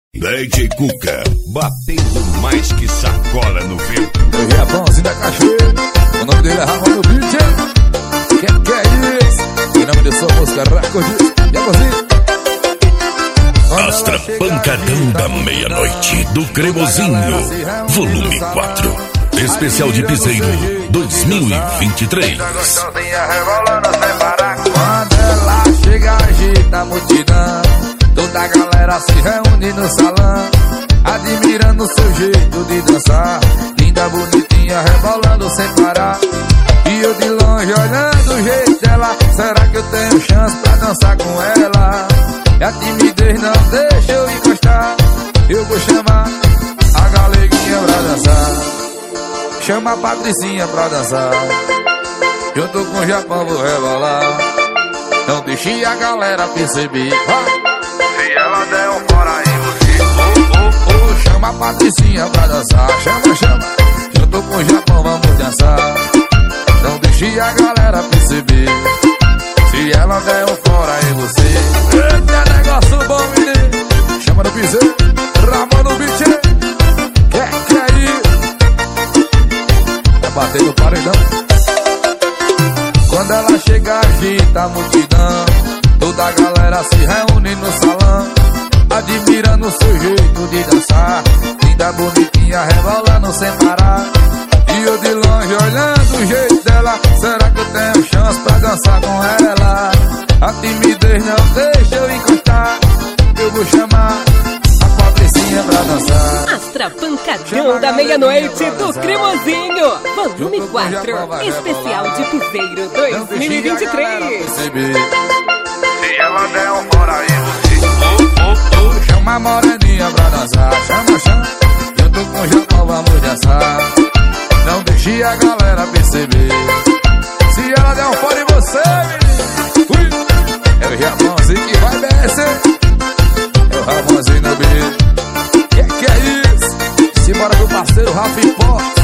DJ Cuca, batendo mais que sacola no vento. Eu ia bonzinho da Cachoeira, o nome dele é Ramon no beat. Que é isso? Em nome de sua música Recordes, e a cozinha. Astra Pancadão da Meia-Noite do Cremosinho, volume 4, especial de Piseiro 2023. Quando ela chega, agita a multidão, toda a galera se reúne no salão, admirando seu jeito de dançar, linda, bonitinha, rebolando sem parar. E eu de longe olhando o jeito dela, será que eu tenho chance pra dançar com ela? E a timidez não deixa eu encostar, eu vou chamar a galeguinha pra dançar. Chama a Patricinha pra dançar, junto com o Japão vou rebolar. Não deixe a galera perceber, se ela der um fora aí você. Chama a Patricinha pra dançar, chama, junto com o Japão vamos dançar. Não deixe a galera perceber, se ela der um fora em você. Eita, negócio bom, menino. Chama no piseiro, Ramon no beat. Que é isso? É bater no paredão. Quando ela chega, agita a multidão, toda a galera se reúne no salão, admirando seu jeito de dançar, linda, bonitinha, rebolando sem parar. E eu de longe olhando o jeito dela, será que eu tenho chance pra dançar com ela? A timidez não deixa eu encostar, eu vou chamar a Patricinha pra dançar. Astra Pancadão da Meia-Noite do Cremosinho, volume 4, especial de Piseiro 2023. Se ela der um fora aí você. Chama a moreninha pra dançar, chama, junto com o Japão vamos dançar. Não deixe a galera perceber, se ela der um fora em você, menino. É o Ramonzinho que vai descer, é o Ramonzinho no beat. Que é isso? Simbora do parceiro Rafa Pó.